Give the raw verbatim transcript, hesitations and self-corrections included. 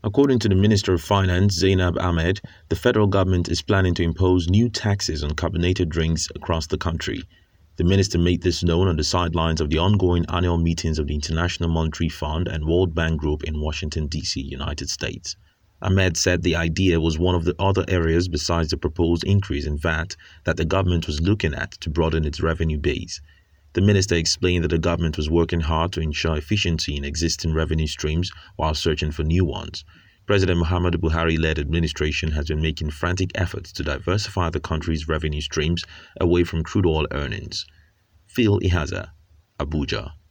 According to the Minister of Finance, Zainab Ahmed, the federal government is planning to impose new taxes on carbonated drinks across the country. The minister made this known on the sidelines of the ongoing annual meetings of the International Monetary Fund and World Bank Group in Washington, D C, United States. Ahmed said the idea was one of the other areas besides the proposed increase in V A T that the government was looking at to broaden its revenue base. The minister explained that the government was working hard to ensure efficiency in existing revenue streams while searching for new ones. President Muhammadu Buhari-led administration has been making frantic efforts to diversify the country's revenue streams away from crude oil earnings. Phil Ihaza, Abuja.